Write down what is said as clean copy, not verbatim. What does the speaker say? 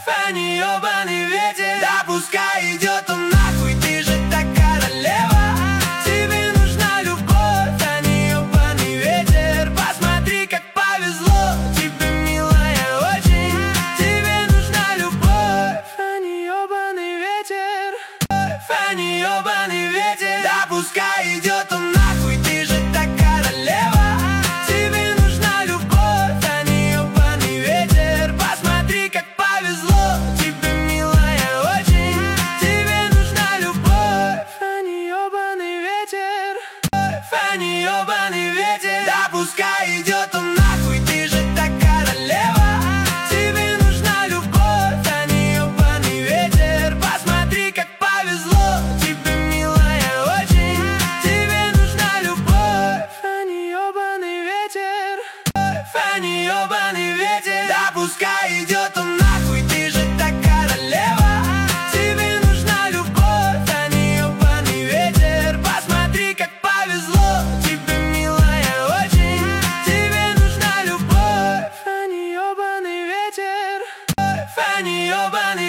а не ёбаный ветер. Да пускай идет он нахуй, ты же так королева. Тебе нужна любовь, а не ёбаный ветер. Посмотри, как повезло тебе, милая, очень. Тебе нужна любовь, а не ёбаный ветер. А не ёбаный ветер. Да пускай идет он нахуй, ты же так королева. Тебе нужна любовь, а не ёбаный ветер. Посмотри, как повезло тебе, милая, очень. Тебе нужна любовь, а не ёбаный ветер. А не ёбаный ветер. Да пускай идет он нахуй, ты же так королева. Тебе нужна любовь, а не ёбаный ветер. Посмотри, как повезло тебе, милая, очень. Тебе нужна любовь, а не ёбаный ветер. А не ёбаный ветер. Да пускай идет он нахуй, ты же так королева. Тебе нужна любовь, а не ёбаный ветер. Посмотри, как повезло тебе, милая, очень. Тебе нужна любовь, а не ёбаный ветер. А не ёбаный